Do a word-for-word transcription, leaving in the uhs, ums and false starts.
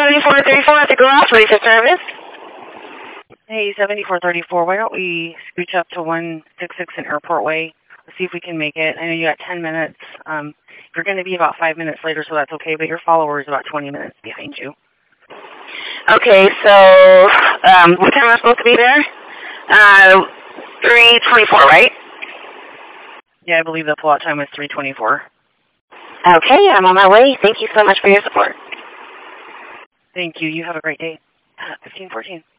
seventy-four thirty-four at the garage, ready for service. Hey, seventy-four thirty-four, why don't we scooch up to one sixty-six in Airport Way? Let's see if we can make it. I know you got ten minutes. Um, you're going to be about five minutes later, so that's okay, but your follower is about twenty minutes behind you. Okay, so um, what time am I supposed to be there? Uh, three twenty-four, right? Yeah, I believe the pull-out time is three twenty-four. Okay, I'm on my way. Thank you so much for your support. Thank you. You have a great day. Uh, fifteen fourteen.